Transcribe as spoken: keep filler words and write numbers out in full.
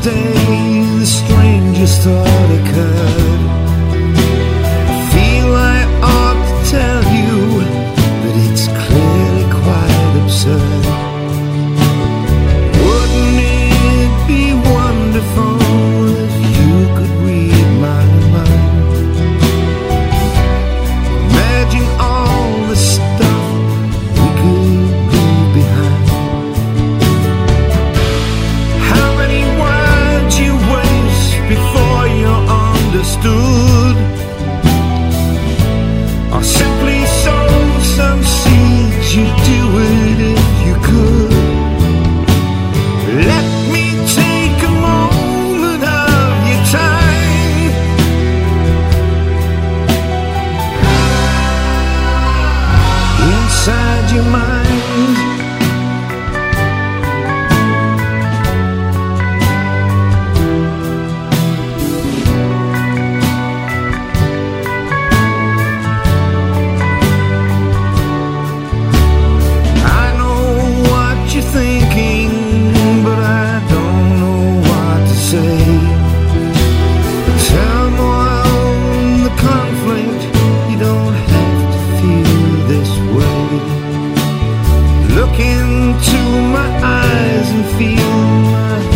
day the strangest thought occurred. I feel I ought to tell you that it's clearly quite absurd. Wouldn't it be wonderful if you could read my mind? Imagine all the stuff we could leave behind. How many words you waste before you're understood, or simply sow some seeds, you do it if you could. Let me take a moment of your time. Inside your mind, I know what you're thinking, but I don't know what to say. The turmoil and the conflict, you don't have to feel this way. Look into my eyes and feel my